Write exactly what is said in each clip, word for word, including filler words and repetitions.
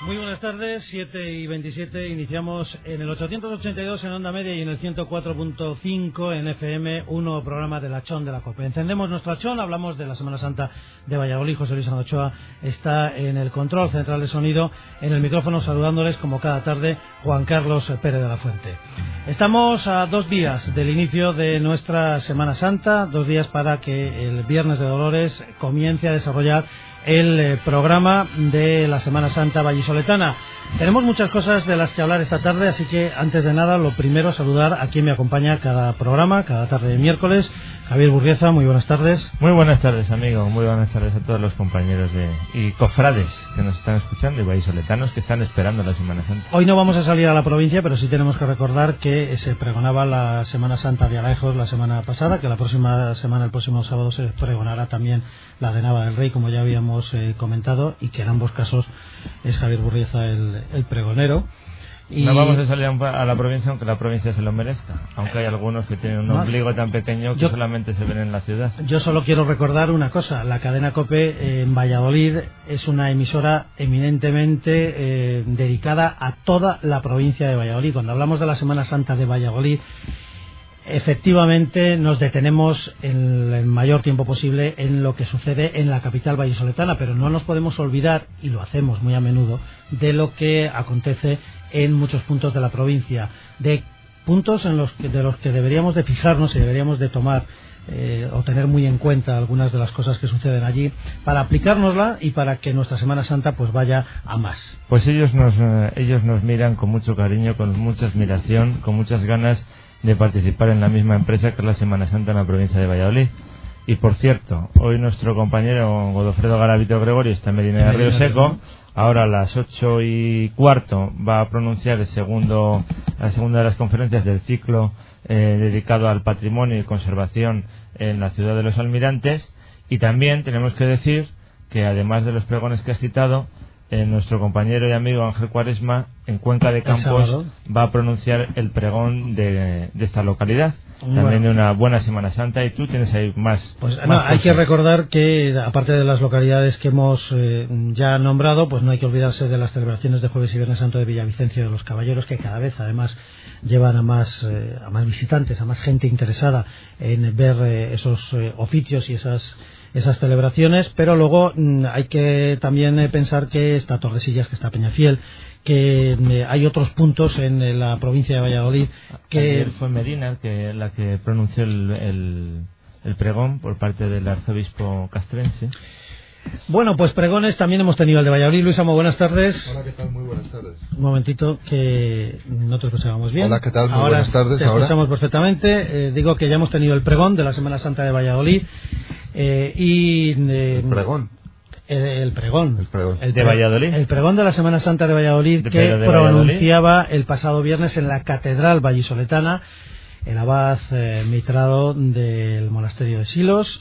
Muy buenas tardes, siete y veintisiete, iniciamos en el ochocientos ochenta y dos en onda media y en el ciento cuatro punto cinco en F M, un nuevo programa de la Chón de la COPE. Encendemos nuestra Chón, hablamos de la Semana Santa de Valladolid. José Luis Ochoa está en el control central de sonido, en el micrófono saludándoles como cada tarde Juan Carlos Pérez de la Fuente. Estamos a dos días del inicio de nuestra Semana Santa, dos días para que el Viernes de Dolores comience a desarrollar el eh, programa de la Semana Santa vallisoletana. Tenemos muchas cosas de las que hablar esta tarde, así que antes de nada, lo primero, saludar a quien me acompaña cada programa, cada tarde de miércoles. Javier Burrieza, muy buenas tardes. Muy buenas tardes, amigo. Muy buenas tardes a todos los compañeros de y cofrades que nos están escuchando y vallisoletanos que están esperando la Semana Santa. Hoy no vamos a salir a la provincia, pero sí tenemos que recordar que se pregonaba la Semana Santa de Alejos la semana pasada, que la próxima semana, el próximo sábado, se pregonará también la de Nava del Rey, como ya habíamos eh, comentado, y que en ambos casos es Javier Burrieza el, el pregonero. Y no vamos a salir a la provincia aunque la provincia se lo merezca, aunque hay algunos que tienen un no, ombligo tan pequeño que yo, solamente se ven en la ciudad. Yo solo quiero recordar una cosa: la cadena COPE eh, en Valladolid es una emisora eminentemente eh, dedicada a toda la provincia de Valladolid. Cuando hablamos de la Semana Santa de Valladolid, efectivamente nos detenemos en el mayor tiempo posible en lo que sucede en la capital vallisoletana, pero no nos podemos olvidar, y lo hacemos muy a menudo, de lo que acontece en muchos puntos de la provincia, de puntos en los que, de los que deberíamos de fijarnos y deberíamos de tomar eh, o tener muy en cuenta algunas de las cosas que suceden allí para aplicárnosla y para que nuestra Semana Santa pues vaya a más. Pues ellos nos, eh, ellos nos miran con mucho cariño, con mucha admiración, con muchas ganas de participar en la misma empresa que es la Semana Santa en la provincia de Valladolid. Y por cierto, hoy nuestro compañero Godofredo Garavito Gregorio está en Medina de Río Seco. Ahora a las ocho y cuarto va a pronunciar el segundo, la segunda de las conferencias del ciclo eh, dedicado al patrimonio y conservación en la ciudad de Los Almirantes. Y también tenemos que decir que además de los pregones que has citado, Eh, nuestro compañero y amigo Ángel Cuaresma en Cuenca de Campos va a pronunciar el pregón de, de esta localidad. Muy también bueno. De una buena Semana Santa, y tú tienes ahí más, pues, más no, cosas. Hay que recordar que aparte de las localidades que hemos eh, ya nombrado, pues no hay que olvidarse de las celebraciones de Jueves y Viernes Santo de Villavicencio de los Caballeros, que cada vez además llevan a más eh, a más visitantes, a más gente interesada en ver eh, esos eh, oficios y esas esas celebraciones. Pero luego mmm, hay que también eh, pensar que está Tordesillas, que está Peñafiel, que eh, hay otros puntos en eh, la provincia de Valladolid que Ayer fue Medina que la que pronunció el, el, el pregón por parte del arzobispo castrense. Bueno, pues pregones también hemos tenido el de Valladolid. Luis Amo, buenas tardes. Hola, ¿qué tal? Muy buenas tardes. Un momentito, que no te escuchábamos bien. Hola, ¿qué tal? Muy ahora buenas tardes. Te ahora escuchamos perfectamente. Eh, digo que ya hemos tenido el pregón de la Semana Santa de Valladolid. Eh, y eh, el pregón. El, el pregón. El pregón. El de Valladolid. El pregón de la Semana Santa de Valladolid de, que de pronunciaba Valladolid. El pasado viernes en la Catedral Vallisoletana el abad eh, mitrado del monasterio de Silos,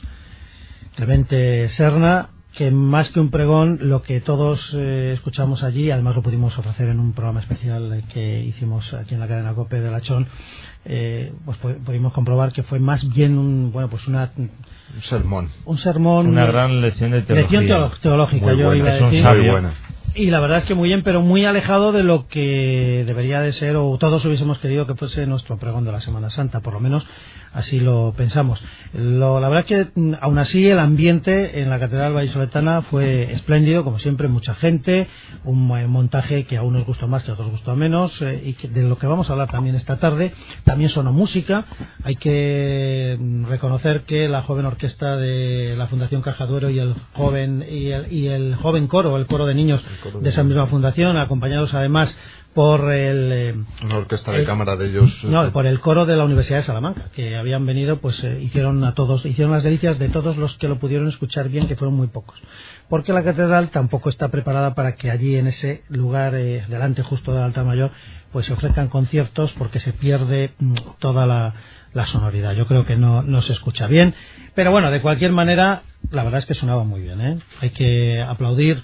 Clemente Serna, que más que un pregón, lo que todos eh, escuchamos allí, además lo pudimos ofrecer en un programa especial eh, que hicimos aquí en la cadena COPE de la Chón, eh, pues pudimos comprobar que fue más bien un, bueno, pues una un sermón, un sermón, una gran lección de teología, lección teológica, muy yo buena, iba a es un decir, sabio. Muy buena. Y la verdad es que muy bien, pero muy alejado de lo que debería de ser, o todos hubiésemos querido que fuese nuestro pregón de la Semana Santa, por lo menos así lo pensamos. Lo, la verdad es que aún así el ambiente en la Catedral Vallisoletana fue espléndido, como siempre, mucha gente, un montaje que a unos gustó más, que a otros gustó menos, eh, y que de lo que vamos a hablar también esta tarde. También sonó música. Hay que reconocer que la joven orquesta de la Fundación Cajaduero y el joven y el, y el joven coro, el coro de niños de esa misma fundación, acompañados además por el eh, una orquesta de el, cámara de ellos, no, por el coro de la Universidad de Salamanca, que habían venido, pues eh, hicieron a todos, hicieron las delicias de todos los que lo pudieron escuchar bien, que fueron muy pocos, porque la catedral tampoco está preparada para que allí en ese lugar eh, delante justo del altar mayor pues se ofrezcan conciertos, porque se pierde mm, toda la, la sonoridad. Yo creo que no, no se escucha bien, pero bueno, de cualquier manera la verdad es que sonaba muy bien, ¿eh? Hay que aplaudir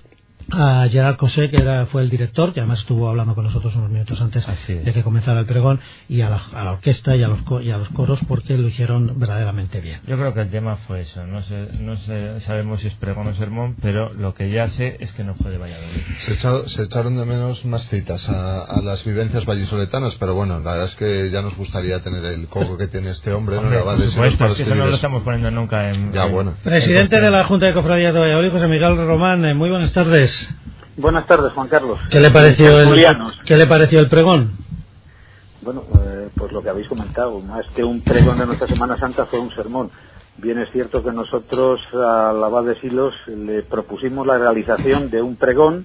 a Gerard Cosé, que era, fue el director, que además estuvo hablando con nosotros unos minutos antes de que comenzara el pregón, y a la, a la orquesta y a, los, y a los coros, porque lo hicieron verdaderamente bien. Yo creo que el tema fue eso. No sé, no sé, sabemos si es pregón o sermón, pero lo que ya sé es que no fue de Valladolid. Se, echado, se echaron de menos más citas a, a las vivencias vallisoletanas, pero bueno, la verdad es que ya nos gustaría tener el coco que tiene este hombre. Hombre, ¿no? por supuesto, es que eso no lo estamos poniendo nunca en... Ya, en bueno. Presidente en de la Junta de Cofradías de Valladolid, José Miguel Román, eh, muy buenas tardes. Buenas tardes, Juan Carlos. ¿Qué le pareció el, ¿qué le pareció el pregón? Bueno, eh, pues lo que habéis comentado, más que un pregón de nuestra Semana Santa fue un sermón. Bien es cierto que nosotros al abad de Silos le propusimos la realización de un pregón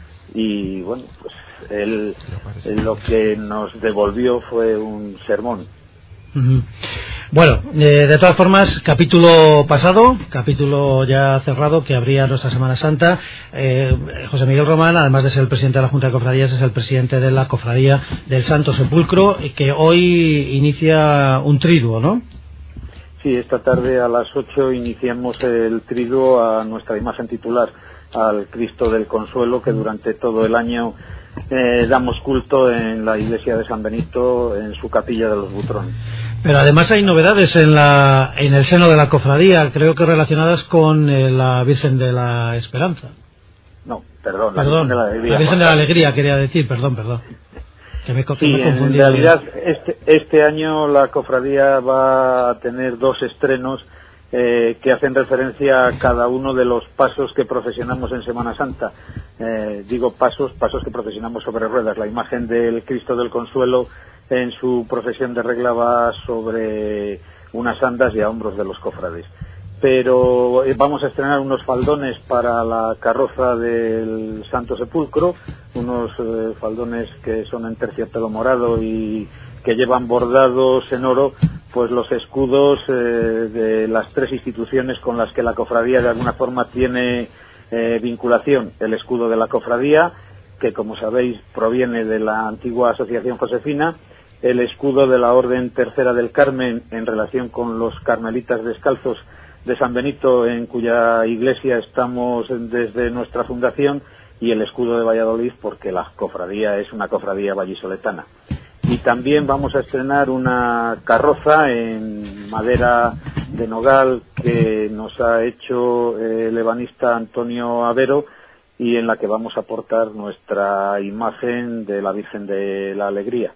y bueno, pues él, él lo que nos devolvió fue un sermón. Uh-huh. Bueno, eh, de todas formas, capítulo pasado, capítulo ya cerrado que abría nuestra Semana Santa. eh, José Miguel Román, además de ser el presidente de la Junta de Cofradías, es el presidente de la Cofradía del Santo Sepulcro, que hoy inicia un triduo, ¿no? Sí, esta tarde a las ocho iniciamos el triduo a nuestra imagen titular, al Cristo del Consuelo, que durante todo el año eh, damos culto en la iglesia de San Benito, en su capilla de los Butrones. Pero además hay novedades en la en el seno de la cofradía, creo que relacionadas con eh, la Virgen de la Esperanza. No, perdón, la perdón, Virgen de la Alegría. La Virgen de la Alegría quería decir, perdón, perdón. Que me, que sí, me he en realidad este, este año la cofradía va a tener dos estrenos eh, que hacen referencia a cada uno de los pasos que procesionamos en Semana Santa. Eh, digo pasos, pasos que procesionamos sobre ruedas. La imagen del Cristo del Consuelo en su procesión de regla va sobre unas andas y a hombros de los cofrades. Pero vamos a estrenar unos faldones para la carroza del Santo Sepulcro, unos eh, faldones que son en terciopelo morado y que llevan bordados en oro pues los escudos eh, de las tres instituciones con las que la cofradía de alguna forma tiene eh, vinculación. El escudo de la cofradía, que como sabéis proviene de la antigua Asociación Josefina, el escudo de la Orden Tercera del Carmen en relación con los carmelitas descalzos de San Benito, en cuya iglesia estamos desde nuestra fundación, y el escudo de Valladolid, porque la cofradía es una cofradía vallisoletana. Y también vamos a estrenar una carroza en madera de nogal que nos ha hecho el ebanista Antonio Avero, y en la que vamos a portar nuestra imagen de la Virgen de la Alegría.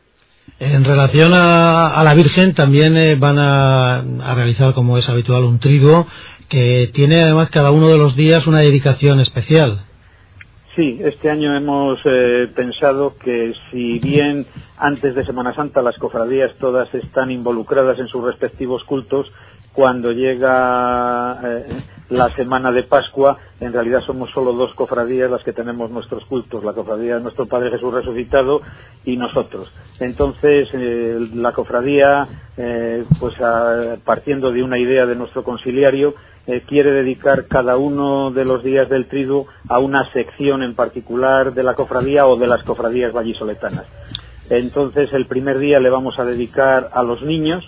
En relación a, a la Virgen, también eh, van a, a realizar, como es habitual, un triduo que tiene además cada uno de los días una dedicación especial. Sí, este año hemos eh, pensado que si bien antes de Semana Santa las cofradías todas están involucradas en sus respectivos cultos, cuando llega eh, la semana de Pascua, en realidad somos solo dos cofradías las que tenemos nuestros cultos, la cofradía de nuestro Padre Jesús resucitado y nosotros. Entonces, eh, la cofradía, eh, pues a, partiendo de una idea de nuestro conciliario, eh, quiere dedicar cada uno de los días del triduo a una sección en particular de la cofradía o de las cofradías vallisoletanas. Entonces, el primer día le vamos a dedicar a los niños.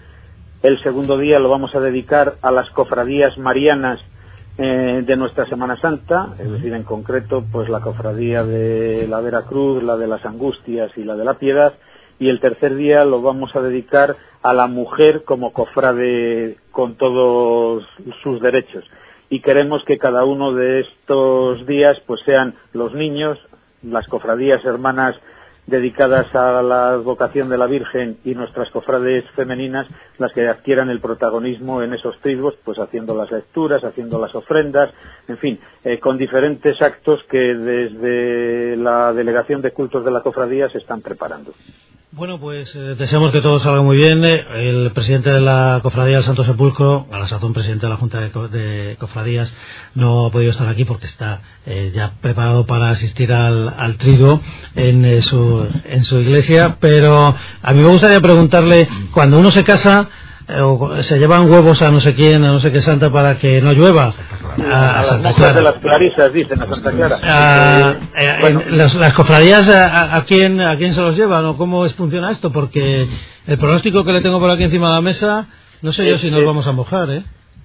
El segundo día lo vamos a dedicar a las cofradías marianas eh, de nuestra Semana Santa, es decir, en concreto, pues la cofradía de la Veracruz, la de las Angustias y la de la Piedad. Y el tercer día lo vamos a dedicar a la mujer como cofrade con todos sus derechos. Y queremos que cada uno de estos días pues sean los niños, las cofradías hermanas dedicadas a la vocación de la Virgen y nuestras cofrades femeninas las que adquieran el protagonismo en esos triduos, pues haciendo las lecturas, haciendo las ofrendas, en fin, eh, con diferentes actos que desde la Delegación de Cultos de la Cofradía se están preparando. Bueno, pues eh, deseamos que todo salga muy bien. El presidente de la Cofradía del Santo Sepulcro, a la sazón presidente de la Junta de, Co- de Cofradías, no ha podido estar aquí porque está eh, ya preparado para asistir al, al triduo en, eh, su, en su iglesia. Pero a mí me gustaría preguntarle, cuando uno se casa, eh, o se llevan huevos a no sé quién, a no sé qué santa para que no llueva. A, a Santa Clara. De las Clarisas, dicen, a Santa Clara. A, eh, bueno. las, las cofradías, a, a, quién, ¿a quién se los llevan o cómo es, funciona esto? Porque el pronóstico que le tengo por aquí encima de la mesa, no sé yo si nos vamos a mojar, ¿eh?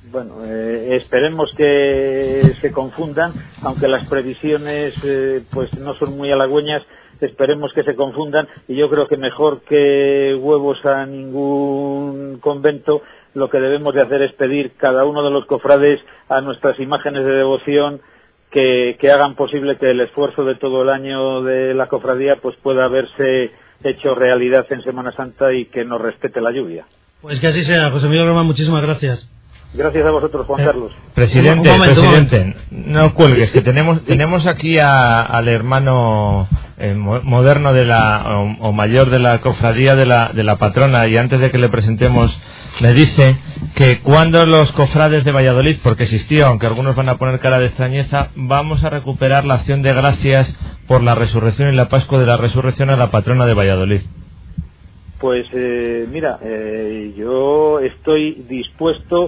Bueno, eh, esperemos que se confundan, aunque las previsiones eh, pues no son muy halagüeñas. Esperemos que se confundan, y yo creo que mejor que huevos a ningún convento, lo que debemos de hacer es pedir cada uno de los cofrades a nuestras imágenes de devoción que, que hagan posible que el esfuerzo de todo el año de la cofradía pues pueda verse hecho realidad en Semana Santa y que nos respete la lluvia. Pues que así sea, José Miguel Román, muchísimas gracias. Gracias a vosotros, Juan eh, Carlos. Presidente, un momento, presidente, un no cuelgues, que tenemos tenemos aquí a, al hermano eh, moderno de la o, o mayor de la cofradía de la de la patrona, y antes de que le presentemos me dice que cuando los cofrades de Valladolid, porque existió, aunque algunos van a poner cara de extrañeza, vamos a recuperar la acción de gracias por la resurrección y la Pascua de la Resurrección a la patrona de Valladolid. Pues eh, mira, eh, yo estoy dispuesto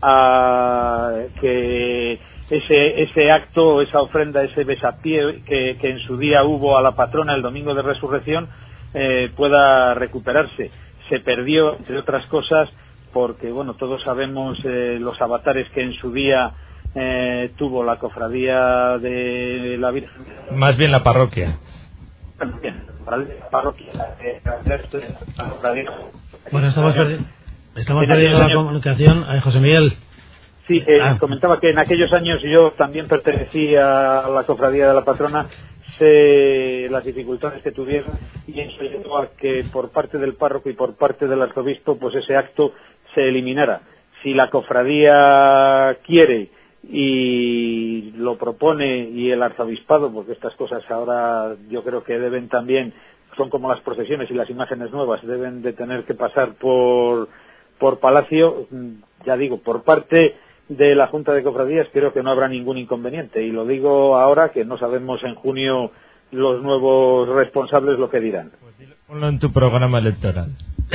a que ese ese acto, esa ofrenda, ese besapié que, que en su día hubo a la patrona el domingo de Resurrección eh, pueda recuperarse. Se perdió, entre otras cosas, porque bueno, todos sabemos eh, los avatares que en su día eh, tuvo la cofradía de la Virgen. Más bien la parroquia. Bien, la parroquia. Eh, la cofradía. Bueno, estamos perdiendo. Estamos perdiendo la comunicación. Ay, José Miguel. Sí, eh, ah. comentaba que en aquellos años yo también pertenecía a la cofradía de la patrona, sé las dificultades que tuvieron, y eso llevó a que por parte del párroco y por parte del arzobispo pues ese acto se eliminara. Si la cofradía quiere y lo propone, y el arzobispado, porque estas cosas ahora yo creo que deben también, son como las procesiones y las imágenes nuevas, deben de tener que pasar por por Palacio, ya digo, por parte de la Junta de Cofradías creo que no habrá ningún inconveniente, y lo digo ahora que no sabemos en junio los nuevos responsables lo que dirán. Pues ponlo en tu programa electoral.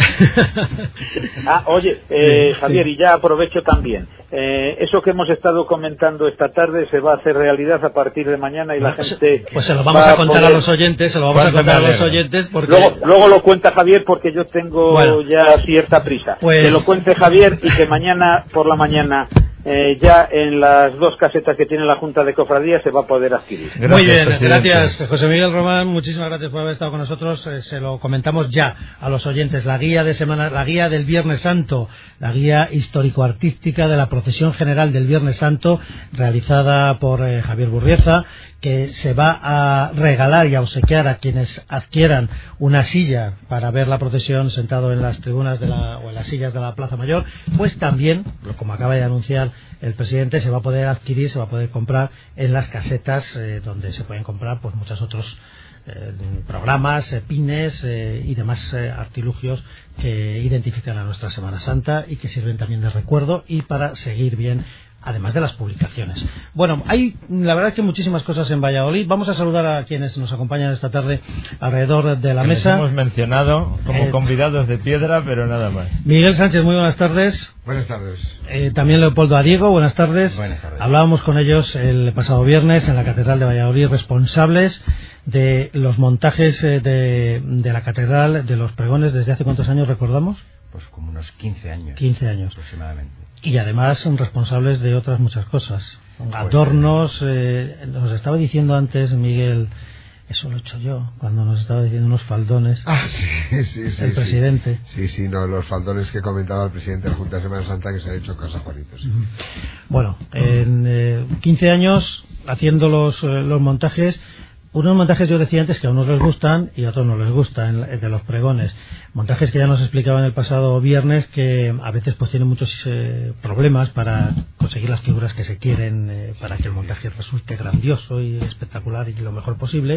Ah, oye, eh, sí, Javier, sí. y ya aprovecho también, eh, eso que hemos estado comentando esta tarde se va a hacer realidad a partir de mañana, y la pues, gente pues se lo vamos a contar poder... a los oyentes, se lo vamos a contar a los oyentes porque... luego, luego lo cuenta Javier, porque yo tengo bueno, ya cierta prisa. Pues... Que lo cuente Javier, y que mañana por la mañana eh, ya en las dos casetas que tiene la Junta de Cofradías se va a poder adquirir. Gracias, muy bien, presidente. Gracias José Miguel Román, muchísimas gracias por haber estado con nosotros. Eh, se lo comentamos ya a los oyentes, la guía de semana, la guía del Viernes Santo, la guía histórico-artística de la procesión general del Viernes Santo, realizada por eh, Javier Burrieza, que se va a regalar y a obsequiar a quienes adquieran una silla para ver la procesión sentado en las tribunas de la, o en las sillas de la Plaza Mayor. Pues también, como acaba de anunciar el presidente, se va a poder adquirir, se va a poder comprar en las casetas eh, donde se pueden comprar pues muchos otros eh, programas, eh, pines eh, y demás eh, artilugios que identifican a nuestra Semana Santa y que sirven también de recuerdo y para seguir bien, además de las publicaciones. Bueno, hay la verdad que muchísimas cosas en Valladolid. Vamos a saludar a quienes nos acompañan esta tarde alrededor de la que mesa. Les hemos mencionado como eh, convidados de piedra, pero nada más. Miguel Sánchez, muy buenas tardes. Buenas tardes. Eh, también Leopoldo Ariego, buenas tardes. Buenas tardes. Hablábamos con ellos el pasado viernes en la Catedral de Valladolid, responsables de los montajes eh, de, de la Catedral, de los pregones. ¿Desde hace cuántos años recordamos? Pues como unos quince años. quince años. Aproximadamente. Y además son responsables de otras muchas cosas. Adornos, eh, nos estaba diciendo antes Miguel, eso lo he hecho yo, cuando nos estaba diciendo unos faldones. Ah, sí, sí, sí. El sí. presidente. Sí, sí, no, los faldones que comentaba el presidente de la Junta de Semana Santa, que se han hecho cosas bonitas. Uh-huh. Bueno, en eh, quince años haciendo los, eh, los montajes. Unos montajes, yo decía antes, que a unos les gustan y a otros no les gustan, de los pregones. Montajes que ya nos explicaban el pasado viernes, que a veces pues tienen muchos eh, problemas para conseguir las figuras que se quieren, eh, para que el montaje resulte grandioso y espectacular y lo mejor posible.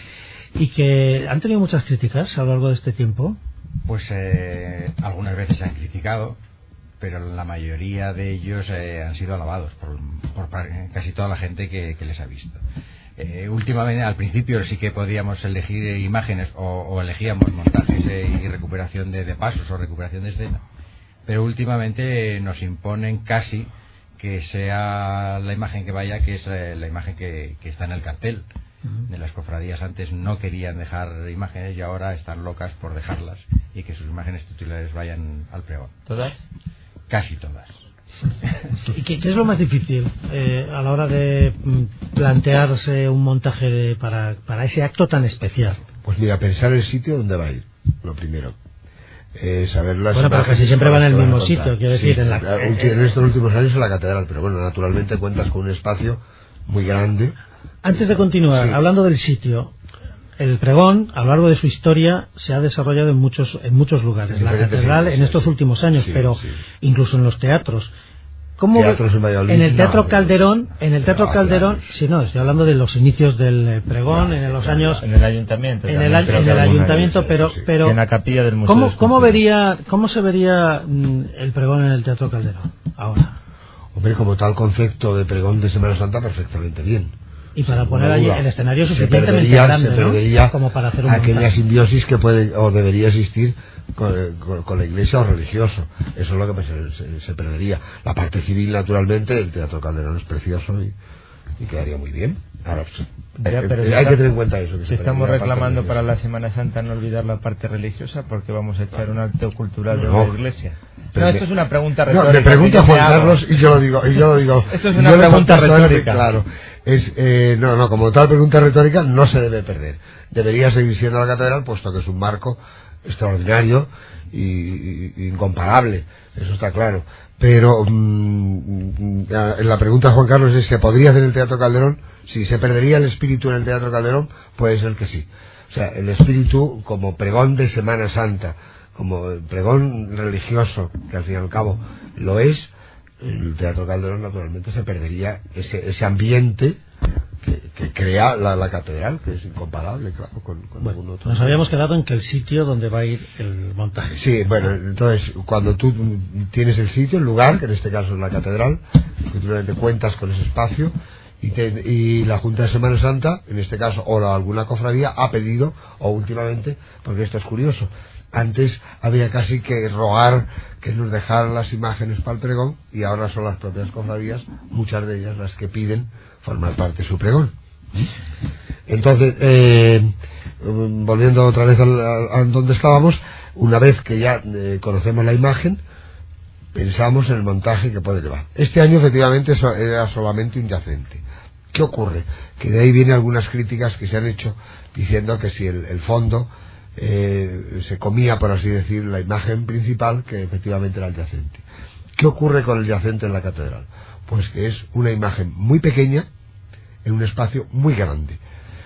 Y que han tenido muchas críticas a lo largo de este tiempo. Pues eh, algunas veces se han criticado, pero la mayoría de ellos eh, han sido alabados por, por casi toda la gente que, que les ha visto. Eh, últimamente, al principio sí que podíamos elegir imágenes o, o elegíamos montajes eh, y recuperación de, de pasos o recuperación de escena, pero últimamente eh, nos imponen casi que sea la imagen que vaya, que es eh, la imagen que, que está en el cartel. Uh-huh. De las cofradías antes no querían dejar imágenes y ahora están locas por dejarlas y que sus imágenes titulares vayan al pregón. ¿Todas? Casi todas. ¿Y qué, qué es lo más difícil eh, a la hora de mm, plantearse un montaje de, para, para ese acto tan especial? Pues mira, pensar el sitio donde va a ir, lo primero. Eh, saber las bueno, pero casi siempre van en el mismo sitio, quiero decir, sí, en, la, en, en estos últimos años en la catedral, pero bueno, naturalmente cuentas con un espacio muy grande. Antes de continuar, sí. hablando del sitio, el pregón, a lo largo de su historia, se ha desarrollado en muchos en muchos lugares. La catedral en estos sí. últimos años, sí, pero sí. incluso en los teatros. ¿Cómo Teatros en Valladolid, en el Teatro no, Calderón, en el Teatro no, Calderón, claro. sí, no, estoy hablando de los inicios del pregón, claro, en los claro, años en el ayuntamiento, en el, en el ayuntamiento, años, pero, sí. pero en la capilla del museo. ¿Cómo, cómo vería, cómo se vería mm, el pregón en el Teatro Calderón ahora? Hombre, como tal concepto de pregón de Semana Santa, perfectamente bien. Y para poner no allí duda. el escenario se suficientemente perdería, grande, se perdería ¿no? Como para hacer un aquella montaje. simbiosis que puede o debería existir con, con, con la iglesia o religioso. Eso es lo que se, se, se perdería. La parte civil, naturalmente, el Teatro Calderón es precioso y, y quedaría muy bien. Ahora, ya, hay, pero hay está, que tener en cuenta eso. Que si estamos reclamando para la Semana Santa no olvidar la parte religiosa, porque vamos a echar un acto cultural de no, la iglesia. No, esto es una pregunta No, retórica. me pregunta Juan Carlos y yo lo digo. Y yo lo digo. Esto es una pregunta retórica. Claro. Es, eh, no, no, como tal pregunta retórica no se debe perder. Debería seguir siendo la catedral, puesto que es un marco extraordinario y, y, y incomparable. Eso está claro. Pero mmm, la pregunta de Juan Carlos es: ¿se podría hacer el Teatro Calderón? Si se perdería el espíritu en el Teatro Calderón, puede ser que sí. O sea, el espíritu como pregón de Semana Santa, como pregón religioso, que al fin y al cabo lo es, el Teatro Calderón naturalmente se perdería ese, ese ambiente que, que crea la, la catedral, que es incomparable, claro, con, con bueno, algún otro. Nos habíamos quedado en que el sitio donde va a ir el montaje. Sí, bueno, entonces cuando tú tienes el sitio, el lugar, que en este caso es la catedral, efectivamente cuentas con ese espacio, y, te, y la Junta de Semana Santa, en este caso, o la, alguna cofradía, ha pedido, o últimamente, porque esto es curioso, antes había casi que rogar que nos dejaran las imágenes para el pregón, y ahora son las propias cofradías, muchas de ellas las que piden formar parte de su pregón. Entonces, eh, volviendo otra vez a, a donde estábamos, una vez que ya eh, conocemos la imagen, pensamos en el montaje que puede llevar. Este año efectivamente eso era solamente un yacente. ¿Qué ocurre? Que de ahí vienen algunas críticas que se han hecho diciendo que si el, el fondo eh, se comía, por así decir, la imagen principal, que efectivamente era el yacente. ¿Qué ocurre con el yacente en la catedral? Pues que es una imagen muy pequeña en un espacio muy grande.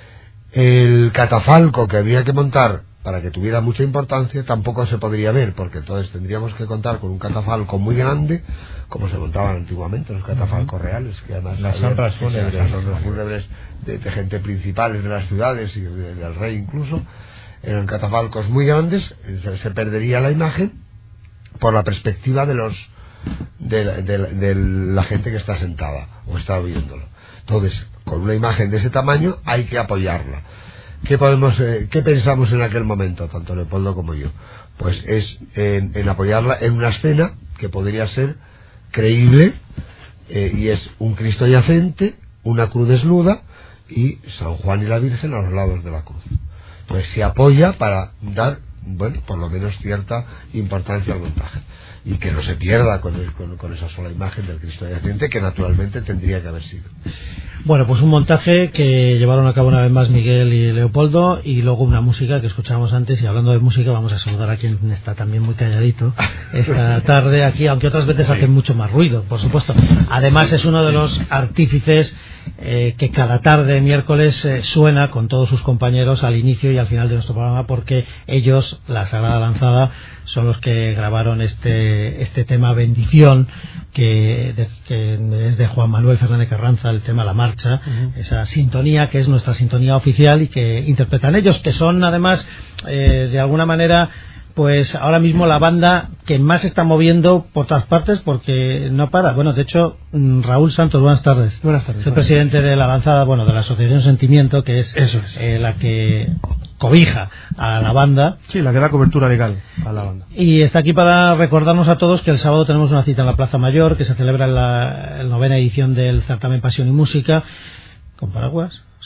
El catafalco que habría que montar para que tuviera mucha importancia tampoco se podría ver, porque entonces tendríamos que contar con un catafalco muy grande, como se montaban antiguamente los catafalcos reales, que además las honras fúnebres, las honras fúnebres de, de gente principales de las ciudades y de, del rey incluso, eran catafalcos muy grandes. Se, se perdería la imagen por la perspectiva de los de la, de, la, de la gente que está sentada o está viéndolo. Entonces, con una imagen de ese tamaño hay que apoyarla. ¿Qué podemos, eh, qué pensamos en aquel momento, tanto Leopoldo como yo? Pues es en, en apoyarla en una escena que podría ser creíble, eh, y es un Cristo yacente, una cruz desnuda y San Juan y la Virgen a los lados de la cruz. Entonces se apoya para dar, bueno, por lo menos cierta importancia al montaje, y que no se pierda con, el, con, con esa sola imagen del Cristo yacente, que naturalmente tendría que haber sido. Bueno, pues un montaje que llevaron a cabo una vez más Miguel y Leopoldo, y luego una música que escuchábamos antes. Y hablando de música, vamos a saludar a quien está también muy calladito esta tarde aquí, aunque otras veces hacen mucho más ruido, por supuesto. Además es uno de los artífices eh, que cada tarde, miércoles, eh, suena con todos sus compañeros al inicio y al final de nuestro programa, porque ellos, la Sagrada Lanzada, son los que grabaron este este tema Bendición, que, de, que es de Juan Manuel Fernández Carranza, el tema La Marcha, uh-huh. Esa sintonía que es nuestra sintonía oficial y que interpretan ellos, que son además eh, de alguna manera pues ahora mismo la banda que más se está moviendo por todas partes, porque no para. Bueno, de hecho, Raúl Santos, buenas tardes. Buenas tardes. Es el presidente de la avanzada, bueno, de la Asociación Sentimiento, que es, Eso es. Eh, la que cobija a la banda. Sí, la que da cobertura legal a la banda. Y está aquí para recordarnos a todos que el sábado tenemos una cita en la Plaza Mayor, que se celebra en la, la novena edición del certamen Pasión y Música, con paraguas.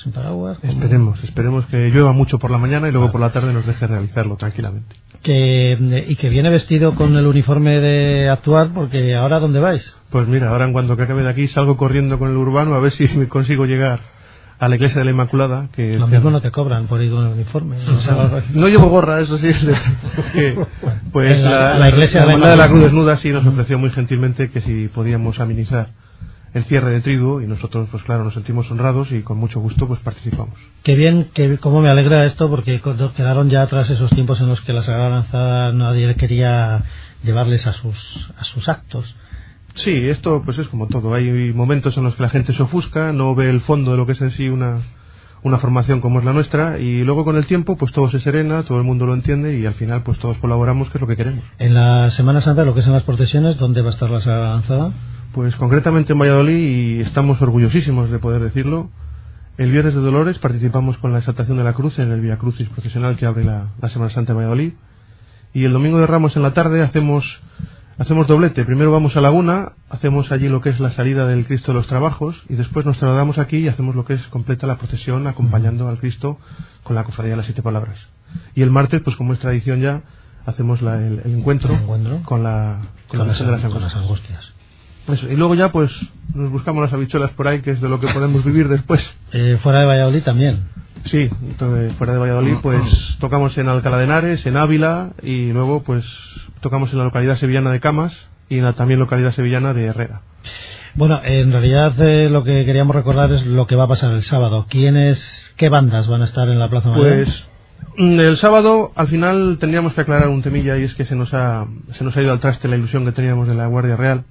sin paraguas. Esperemos, esperemos que llueva mucho por la mañana y luego por la tarde nos deje realizarlo tranquilamente. Que, y que viene vestido con el uniforme de actuar, porque ahora ¿dónde vais? Pues mira, ahora en cuanto que acabe de aquí salgo corriendo con el urbano a ver si consigo llegar a la iglesia de la Inmaculada. Que lo mismo no te cobran por ir con el uniforme. O sea, no llevo gorra, eso sí. Que, pues la, la, la iglesia la, de la, de la Cruz Desnuda sí nos ofreció muy gentilmente que si podíamos amenizar el cierre de triduo, y nosotros pues claro nos sentimos honrados y con mucho gusto pues participamos. Qué bien, que cómo me alegra esto, porque quedaron ya atrás esos tiempos en los que la Sagrada Lanzada nadie quería llevarles a sus a sus actos. Sí, esto pues es como todo, hay momentos en los que la gente se ofusca, no ve el fondo de lo que es en sí una una formación como es la nuestra, y luego con el tiempo pues todo se serena, todo el mundo lo entiende y al final pues todos colaboramos, que es lo que queremos. En la Semana Santa, lo que son las procesiones, ¿dónde va a estar la Sagrada Lanzada? Pues concretamente en Valladolid, y estamos orgullosísimos de poder decirlo. El Viernes de Dolores participamos con la exaltación de la cruz en el Vía Crucis procesional que abre la, la Semana Santa de Valladolid, y el Domingo de Ramos en la tarde hacemos hacemos doblete. Primero vamos a Laguna, hacemos allí lo que es la salida del Cristo de los Trabajos, y después nos trasladamos aquí y hacemos lo que es completa la procesión acompañando al Cristo con la cofradía de las Siete Palabras. Y el martes, pues como es tradición ya, hacemos la, el, el, encuentro ¿El encuentro? con la con, con, la, las, de las con las angustias. Eso, y luego ya pues nos buscamos las habichuelas por ahí, que es de lo que podemos vivir después. Eh, fuera de Valladolid también. Sí, entonces, fuera de Valladolid pues tocamos en Alcalá de Henares, en Ávila, y luego pues tocamos en la localidad sevillana de Camas y en la también localidad sevillana de Herrera. Bueno, en realidad eh, lo que queríamos recordar es lo que va a pasar el sábado. ¿Quiénes, qué bandas van a estar en la Plaza Mayor? Pues el sábado al final tendríamos que aclarar un temilla, y es que se nos ha se nos ha ido al traste la ilusión que teníamos de la Guardia Real.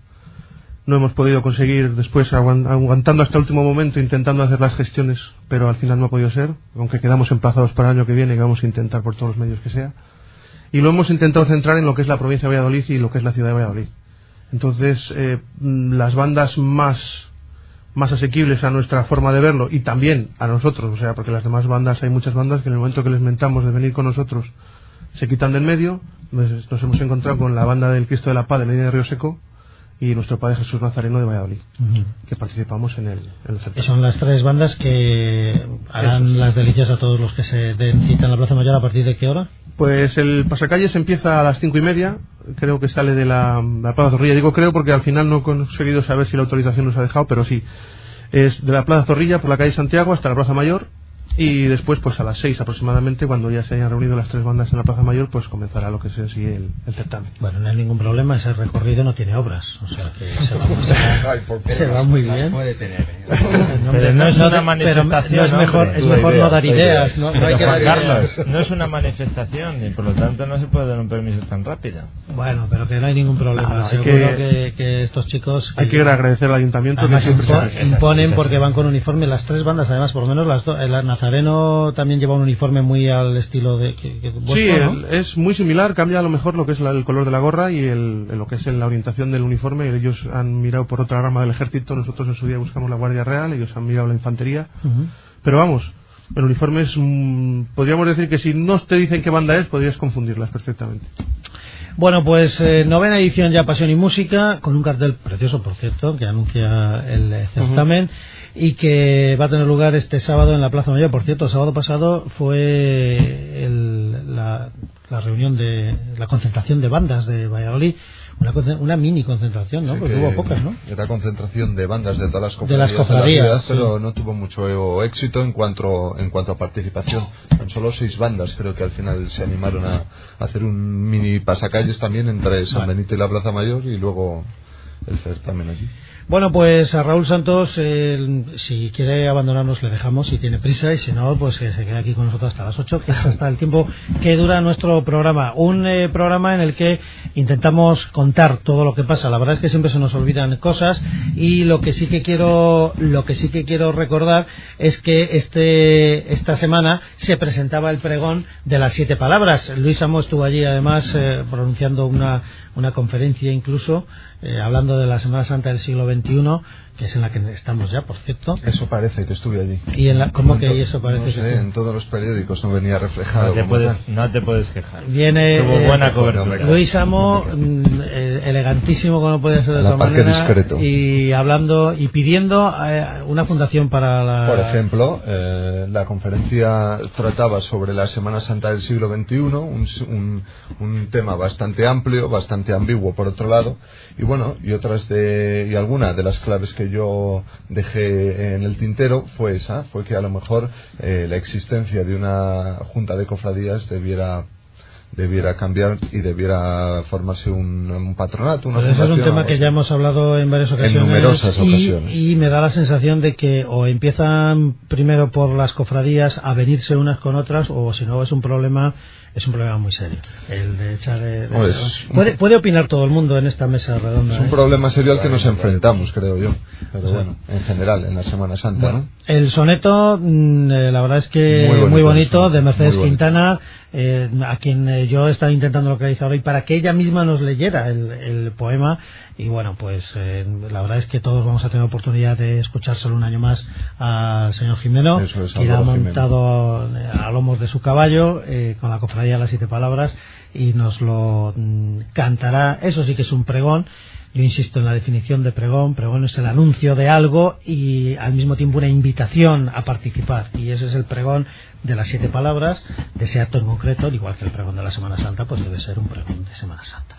No hemos podido conseguir, después aguantando hasta el último momento, intentando hacer las gestiones, pero al final no ha podido ser, aunque quedamos emplazados para el año que viene, que vamos a intentar por todos los medios que sea. Y lo hemos intentado centrar en lo que es la provincia de Valladolid y lo que es la ciudad de Valladolid. Entonces, eh, las bandas más más asequibles a nuestra forma de verlo, y también a nosotros, o sea, porque las demás bandas, hay muchas bandas que en el momento que les mentamos de venir con nosotros se quitan del medio. Nos, nos hemos encontrado con la banda del Cristo de la Paz de Medina de Río Seco y nuestro Padre Jesús Nazareno de Valladolid, uh-huh. que participamos en el, en el certamen. Son las tres bandas que harán Eso, sí. las delicias a todos los que se den cita en la Plaza Mayor. ¿A partir de qué hora? Pues el pasacalles empieza a las cinco y media, creo que sale de la, la Plaza Zorrilla. Digo creo porque al final no he conseguido saber si la autorización nos ha dejado, pero sí. Es de la Plaza Zorrilla por la calle Santiago hasta la Plaza Mayor, y después pues a las seis aproximadamente, cuando ya se hayan reunido las tres bandas en la Plaza Mayor, pues comenzará lo que es en sí el, el certamen. Bueno, no hay ningún problema, ese recorrido no tiene obras, o sea que se va, se va, se va muy bien. Puede tener, ¿eh? no, pero no es no, una manifestación, no es mejor, hombre, es mejor idea, no dar ideas, no, no hay que dar Carlos, ideas. No es una manifestación y por lo tanto no se puede dar un permiso tan rápido. Bueno, pero que no hay ningún problema, no, no, seguro que, que, que estos chicos que hay que agradecer al ayuntamiento que siempre impo- imponen porque van con uniforme las tres bandas, además por lo menos las do- el Nazareno también lleva un uniforme muy al estilo de que, que vuestro, sí, ¿no? el, es muy similar, cambia a lo mejor lo que es la, el color de la gorra y el, lo que es la orientación del uniforme. Ellos han mirado por otra rama del ejército, nosotros en su día buscamos la Guardia Real, ellos han mirado la infantería, uh-huh. pero vamos, el uniforme es, mmm, podríamos decir que si no te dicen qué banda es, podrías confundirlas perfectamente. Bueno, pues eh, novena edición ya Pasión y Música, con un cartel precioso, por cierto, que anuncia el eh, certamen, uh-huh. y que va a tener lugar este sábado en la Plaza Mayor. Por cierto, el sábado pasado fue el, la, la reunión de la concentración de bandas de Valladolid, una, una mini concentración, ¿no? Sí, porque hubo pocas, ¿no? Era concentración de bandas de todas las cofradías, de las cofradías, de la ciudad, sí. pero no tuvo mucho éxito en cuanto en cuanto a participación. Tan solo seis bandas creo que al final se animaron a, a hacer un mini pasacalles también entre San bueno. Benito y la Plaza Mayor, y luego el certamen allí. Bueno, pues a Raúl Santos, eh, si quiere abandonarnos le dejamos, si tiene prisa, y si no, pues que se quede aquí con nosotros hasta las ocho, que es hasta el tiempo que dura nuestro programa. Un eh, programa en el que intentamos contar todo lo que pasa. La verdad es que siempre se nos olvidan cosas, y lo que sí que quiero, lo que sí que quiero recordar es que este esta semana se presentaba el pregón de las siete palabras. Luis Amo estuvo allí además eh, pronunciando una, una conferencia incluso, eh, hablando hablando de la Semana Santa del siglo veintiuno, que es en la que estamos ya, por cierto. Eso parece que estuve allí. ¿Y en la, cómo que eso parece no sé, que en todos los periódicos no venía reflejado. No te, como puedes, tal. no te puedes quejar. Viene Tuvo eh, buena cobertura. Luis Amo, mm, eh, elegantísimo como puede ser de La otra par que manera, discreto. y hablando y pidiendo eh, una fundación para la... Por ejemplo, eh, la conferencia trataba sobre la Semana Santa del siglo veintiuno, un, un, un tema bastante amplio, bastante ambiguo por otro lado, y bueno, y otras de y alguna de las claves que yo dejé en el tintero fue esa, fue que a lo mejor eh, la existencia de una junta de cofradías debiera debiera cambiar y debiera formarse un, un patronato, una Pues eso es un tema que así. ya hemos hablado en varias ocasiones, en numerosas y, ocasiones. y me da la sensación de que o empiezan primero por las cofradías a venirse unas con otras, o si no es un problema es un problema muy serio el de echar de, de, No, es puede, puede opinar todo el mundo en esta mesa redonda. Es un ¿eh? problema serio al que nos enfrentamos, creo yo. Pero sí. Bueno, en general, en la Semana Santa, bueno, ¿no? El soneto, mm, eh, la verdad es que muy bonito, muy bonito de Mercedes muy bonito. Quintana, eh, a quien eh, yo estaba intentando localizar hoy para que ella misma nos leyera el, el poema. Y bueno, pues eh, la verdad es que todos vamos a tener oportunidad de escuchárselo un año más al señor Jimeno, Eso es, que irá Álvaro montado Jimeno. a lomos de su caballo, eh, con la cofradía de las siete palabras, y nos lo mm, cantará. Eso sí que es un pregón. Yo insisto en la definición de pregón. Pregón es el anuncio de algo y al mismo tiempo una invitación a participar. Y ese es el pregón de las siete palabras, de ese acto en concreto, al igual que el pregón de la Semana Santa, pues debe ser un pregón de Semana Santa.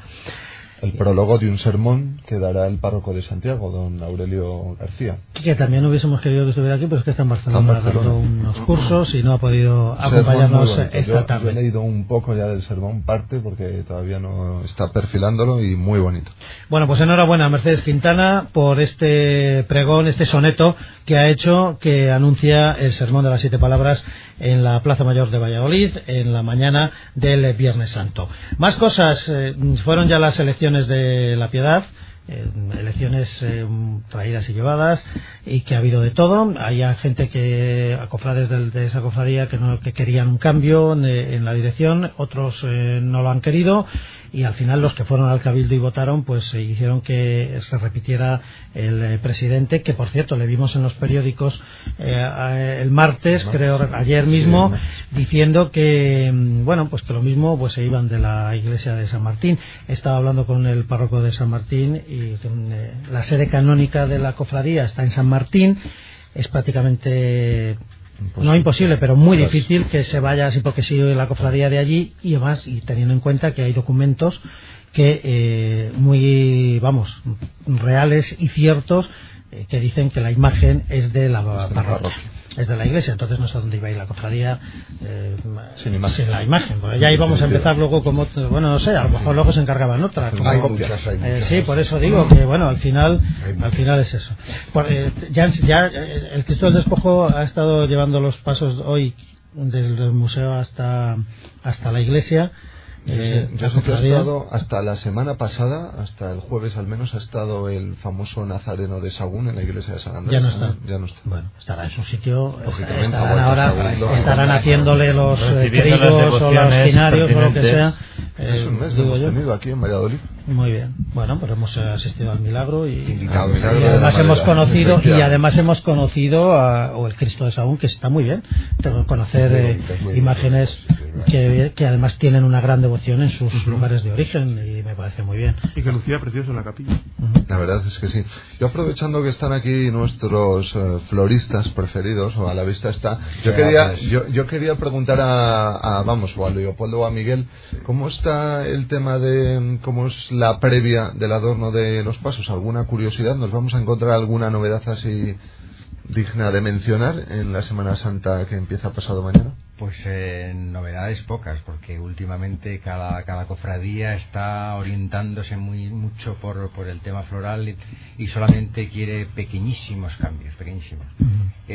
El prólogo de un sermón que dará el párroco de Santiago, don Aurelio García. Que también hubiésemos querido que estuviera aquí, pero es que está en Barcelona, en Barcelona. dando unos cursos y no ha podido Sermón acompañarnos muy bonito. esta yo, tarde. Yo he leído un poco ya del sermón, parte, porque todavía no está perfilándolo, y muy bonito. Bueno, pues enhorabuena a Mercedes Quintana por este pregón, este soneto que ha hecho, que anuncia el sermón de las siete palabras en la Plaza Mayor de Valladolid en la mañana del Viernes Santo. Más cosas, eh, fueron ya las elecciones de la Piedad. Eh, elecciones eh, traídas y llevadas, y que ha habido de todo. Hay gente que, a cofrades de, de esa cofradía, que no que querían un cambio en, en la dirección, otros eh, no lo han querido, y al final los que fueron al Cabildo y votaron, pues eh, hicieron que se repitiera el eh, presidente, que por cierto le vimos en los periódicos eh, el martes, creo ayer mismo, diciendo que bueno, pues que lo mismo, pues se iban de la iglesia de San Martín. Estaba hablando con el párroco de San Martín, y eh, la sede canónica de la cofradía está en San Martín. Es prácticamente imposible. No imposible, pero muy difícil que se vaya así porque sí la cofradía de allí, y además, y teniendo en cuenta que hay documentos que eh, muy, vamos, reales y ciertos, eh, que dicen que la imagen es de la parroquia, es de la iglesia. Entonces no sé dónde iba a ir la cofradía eh, sin, imagen. sin la imagen, porque ya íbamos a empezar luego como, bueno, no sé, a lo mejor luego se encargaban otras. Hay muchas, hay muchas. Eh, sí, por eso digo que bueno, al final al final es eso. Por, eh, ya, ya el Cristo del Despojo ha estado llevando los pasos hoy desde el museo hasta hasta la iglesia. Eh, yo sé que ha estado hasta la semana pasada, hasta el jueves al menos, ha estado el famoso Nazareno de Sagún en la iglesia de San Andrés. Ya no está. Ya no está. Bueno, estará en su sitio. Lógicamente, estarán ahora, Sagún, estarán haciéndole los eh, trigos o los pinarios o lo que sea. Eh, es un mes lo hemos yo. tenido aquí en Valladolid. Muy bien. Bueno, pues hemos asistido al milagro y, Invitado, y, milagro y además hemos manera, conocido y además hemos conocido a, o el Cristo de Sagún, que está muy bien. Tengo que conocer eh, imágenes que, que además tienen una gran devoción en sus uh-huh. lugares de origen, y me parece muy bien. Y que lucía precioso en la capilla. Uh-huh. La verdad es que sí. Yo, aprovechando que están aquí nuestros uh, floristas preferidos, o a la vista está, yo quería yo, yo quería preguntar a, a vamos o a Leopoldo o a Miguel, ¿cómo está el tema de cómo es la previa del adorno de los pasos? ¿Alguna curiosidad? ¿Nos vamos a encontrar alguna novedad así digna de mencionar en la Semana Santa que empieza pasado mañana? Pues eh, novedades pocas, porque últimamente cada, cada cofradía está orientándose muy mucho por, por el tema floral, y, y solamente quiere pequeñísimos cambios, pequeñísimos. Uh-huh.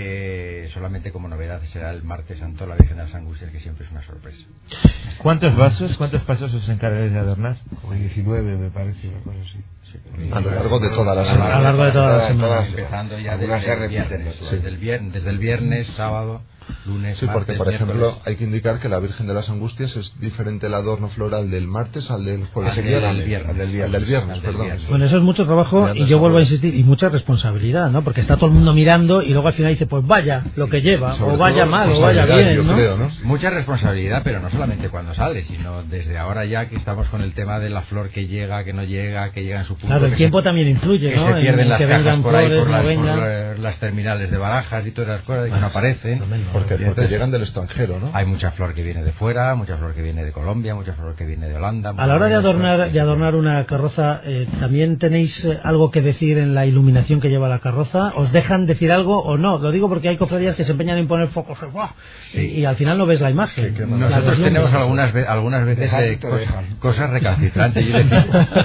Eh, solamente como novedad será el martes santo la Virgen de las Angustias, que siempre es una sorpresa. ¿Cuántos vasos, cuántos pasos os encargáis de adornar? Como diecinueve, me parece, una cosa así. Sí, a lo largo de toda la semana. A lo largo de toda la semana. Empezando ya desde el, viernes, sí. desde, el viernes, desde el viernes, sábado. lunes, Sí, porque martes, por ejemplo miércoles. hay que indicar que la Virgen de las Angustias es diferente el adorno floral del martes al del jueves. Al del Al viernes. Al del viernes, al del viernes, Al del perdón. viernes. Bueno, eso es mucho trabajo y yo vuelvo a insistir, y mucha responsabilidad, ¿no? Porque está todo el mundo mirando y luego al final dice, pues vaya lo que lleva, Sobre o vaya todo mal, o vaya responsabilidad, bien, yo ¿no? creo, ¿no? Mucha responsabilidad, pero no solamente cuando sale, sino desde ahora ya que estamos con el tema de la flor que llega, que no llega, que llega en su punto. Claro, el que tiempo se, también influye, que ¿no? se En pierden las que cajas vengan por ahí flores, por, no las, por vengan. la- las terminales de Barajas y todas las cosas y que no aparecen. Tremendo, Porque, Y porque entonces llegan del extranjero, ¿no? hay mucha flor que viene de fuera, mucha flor que viene de Colombia, mucha flor que viene de Holanda. A la hora de mucha flor adornar, que- de adornar una carroza, eh, ¿también tenéis eh, algo que decir en la iluminación que lleva la carroza? ¿Os dejan decir algo o no? Lo digo porque hay cofradías que se empeñan en poner focos ¡buah! y, y al final no ves la imagen. Que- que La Nosotros deslumbres. tenemos algunas, ve- algunas veces Dejar, eh, te cos- dejan. cosas recalcitrantes. Yo decía,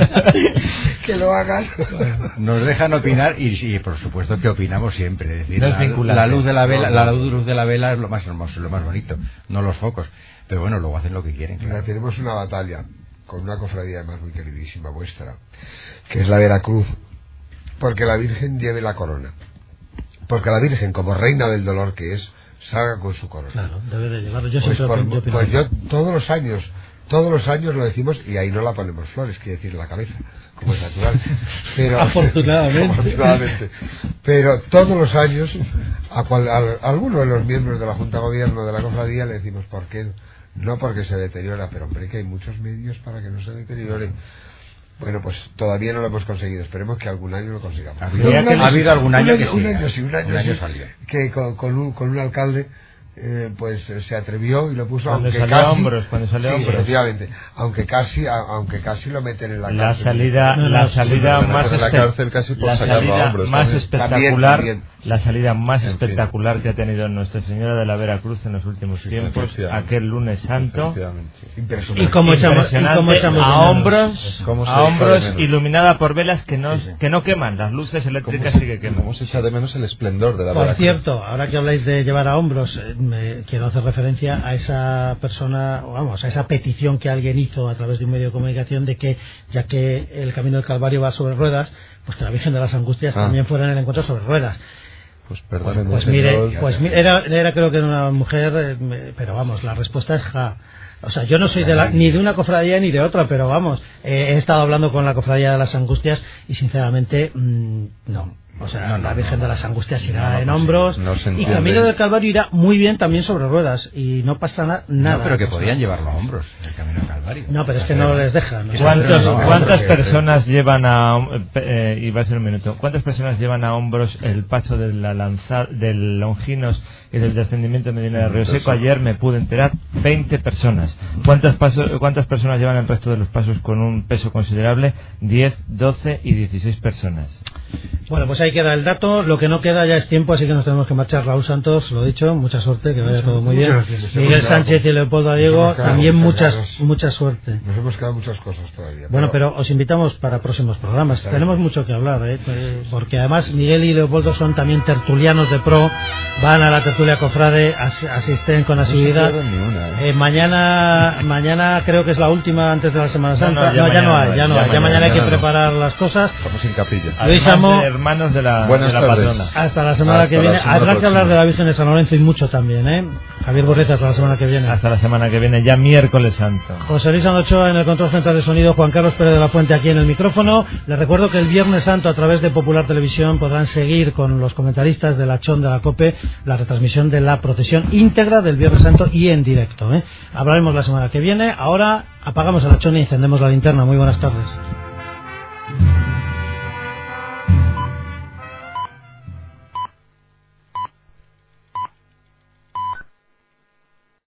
Que lo hagan. nos dejan opinar y, sí, por supuesto que opinamos siempre. Es decir, No es la, vinculante. la luz de la vela, No, la no. luz de la vela es lo más hermoso, lo más bonito, no los focos. Pero bueno, luego hacen lo que quieren. Mira, Claro. tenemos una batalla con una cofradía además muy queridísima vuestra, que es la Veracruz, porque la Virgen lleve la corona. Porque la Virgen, como reina del dolor que es, salga con su corona. Claro, debe de llevarlo. Yo Pues, siempre por- yo opino pues igual. yo todos los años, todos los años lo decimos y ahí no la ponemos flores, quiere decir en la cabeza, como es natural. Pero, Afortunadamente. afortunadamente. Pero todos los años, a, cual, a, a alguno de los miembros de la Junta de Gobierno de la cofradía le decimos por qué. No porque se deteriora, pero hombre, que hay muchos medios para que no se deteriore. Bueno, pues todavía no lo hemos conseguido. Esperemos que algún año lo consigamos. Ha habido- ha habido algún año que sí, un año sí, un año, un año sí, salió. que con, con un, con un alcalde eh, pues eh, se atrevió y lo puso, Cuando aunque salió casi, a hombros, cuando salió a sí, hombros. efectivamente, aunque casi, a- aunque casi lo meten en la La cárcel. salida, No, no, la sí, salida pero más en la espe- cárcel casi por la sacarlo a salida hombros más también. espectacular, También, también. la salida más En fin. espectacular que ha tenido Nuestra Señora de la Veracruz en los últimos Sí, tiempos, efectivamente. aquel lunes santo, Efectivamente. Impresionante. ¿Y cómo echamos, y impresionante, cómo echamos de a menos? hombros, ¿Cómo se a echa de hombros, menos? iluminada por velas que no, Sí, sí. que no queman, las luces ¿Cómo eléctricas se- sí que queman. cómo se echa de menos el esplendor de la Por Veracruz? cierto, ahora que habláis de llevar a hombros, eh, me quiero hacer referencia a esa persona, vamos, a esa petición que alguien hizo a través de un medio de comunicación de que, ya que el Camino del Calvario va sobre ruedas, pues que la Virgen de las Angustias Ah. también fuera en el encuentro sobre ruedas. Pues perdónenme, Pues señor. mire, pues mi- era, era creo que era una mujer, eh, me- pero vamos, la respuesta es ja. O sea, yo no soy de la, ni de una cofradía ni de otra, pero vamos, eh, he estado hablando con la cofradía de las Angustias y sinceramente mm, no. O sea, No, no, la Virgen no, de no. las Angustias No, irá no, en pues sí, hombros no se y entiende. Camino del Calvario irá muy bien también sobre ruedas y no pasa na- nada. No, pero que O sea, podían llevarlo a hombros, el camino al Calvario. No, pero es que no les dejan. o sea, ¿Cuántos- No, no, ¿Cuántas porque- personas llevan a hom- eh, y va a ser un minuto? ¿Cuántas personas llevan a hombros el paso de la lanza, del Longinos y del descendimiento de Medina de Río Seco? Ayer me pude enterar, veinte personas. ¿Cuántas pasos, cuántas personas llevan el resto de los pasos con un peso considerable? diez, doce y dieciséis personas. Bueno, pues ahí queda el dato. Lo que no queda ya es tiempo, así que nos tenemos que marchar. Raúl Santos, lo dicho, mucha suerte, que vaya todo muy bien. muchas gracias. Miguel Hemos quedado Sánchez con- y Leopoldo nos Diego, hemos quedado también con muchas, muchas mucha suerte. Nos hemos quedado muchas cosas todavía. Bueno, pero os invitamos para próximos programas. Está Tenemos bien. mucho que hablar, ¿eh? Eh, porque además Miguel y Leopoldo son también tertulianos de pro, van a la tertulia cofrade, as- asisten con No se asiduidad. pierden ni una, ¿eh? Eh, mañana, mañana creo que es la última antes de la Semana No, Santa. no, No, ya ya, mañana no hay, no ya hay, no ya hay. Ya mañana mañana hay que no. preparar las cosas. Estamos sin capilla. Luis Además Amo- de hermanos de la, Buenas de la tardes. patrona. Hasta la semana Hasta que la viene. semana Habrá que hablar próxima. de la Virgen de San Lorenzo y mucho también, ¿eh? Javier Borreza, hasta la semana que viene. Hasta la semana que viene, ya miércoles santo. José Luis Anochoa en el control central de sonido, Juan Carlos Pérez de la Fuente aquí en el micrófono. Les recuerdo que el Viernes Santo a través de Popular Televisión podrán seguir con los comentaristas de la Chón de la COPE la retransmisión de la procesión íntegra del Viernes Santo y en directo, ¿eh? Hablaremos la semana que viene. Ahora apagamos el Chón y encendemos la linterna. Muy buenas tardes.